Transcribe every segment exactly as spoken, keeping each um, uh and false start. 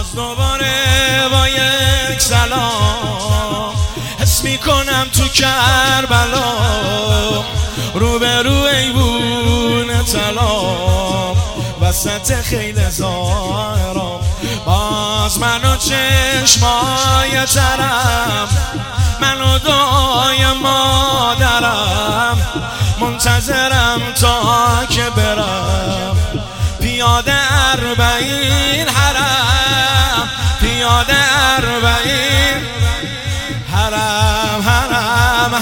باز دوباره با یک سلام حس میکنم تو کربلا رو به رو ایوون طلا وسط خیل زارم باز منو چشمای ترم منو دعای مادرم منتظرم تا که برم پیاده اربعین حرم پیاده اربعین حرم حرم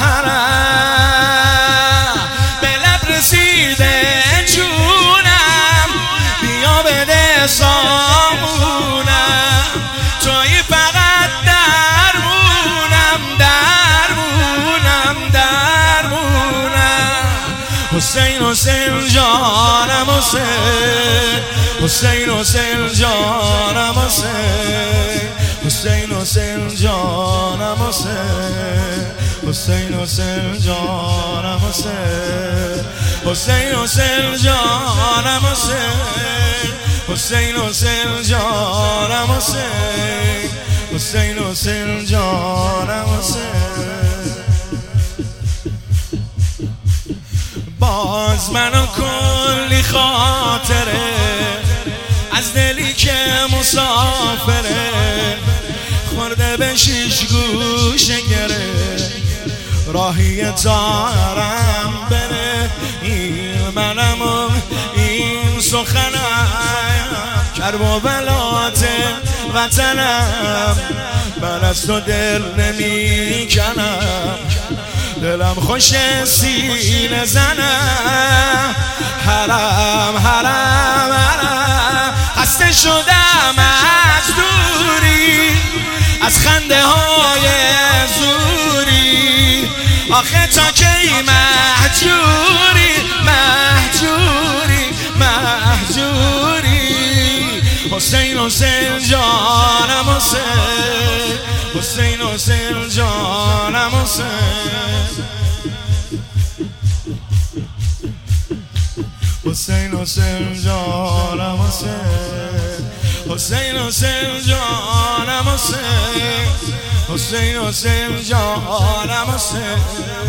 حرم به لب رسیده جونم بیا بده سامونم توی فقط درمونم درمونم درمونم حسین حسین جانم حسین حسین حسین جانم حسین حسین حسین جانم حسین حسین حسین جانم حسین حسین حسین جانم حسین حسین حسین جانم حسین حسین حسین جانم حسین باز منو کلی خاطره از دلی که مسافره خورده به شیش گوشه گره راهی تارم بره این منم و این سخنم کرب و بلات وطنم من از تو دل نمی کنم دلم خوش سینه زنم حرم حرم حرم خسته شدم از دوری از خنده های زوری آخه تا کی مهجوری مهجوری مهجوری حسین حسین جانم حسین حسین حسین جانم حسین حسین حسین جانم حسین حسین حسین جانم حسین حسین حسین جانم حسین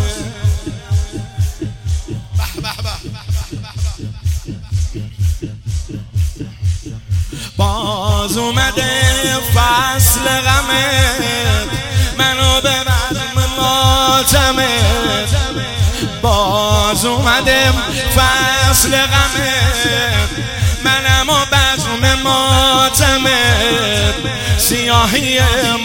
باز اومده فصل غمت منو ببر ماتمت باز اومده فصل غمت منم و بزم ماتمت سیاهی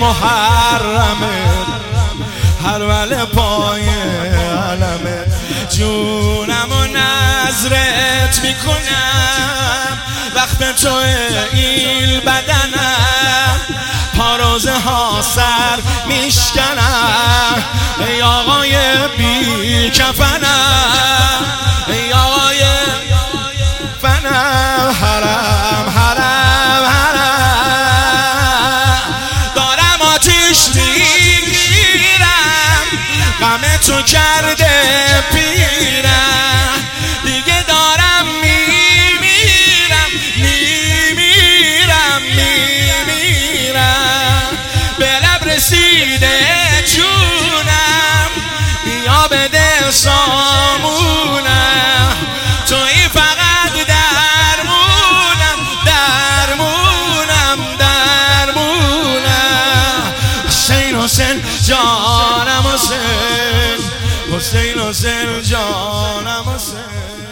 محرمت هر ول پای علمت جونم و نظرت میکنم وقت تو ایل بدنم پاروزه ها سر میشکنم ای آقای بی کفنم ای آقای فنم حرم حرم حرم دارم آتیش میگیرم غم تو کرده پیرم دیگه دارم میمیرم میمیرم میمیرم به لب رسیده جونم بیا بده سامونم توی فقط درمونم درمونم درمونم حسین حسین جانم حسین حسین حسین جانم حسین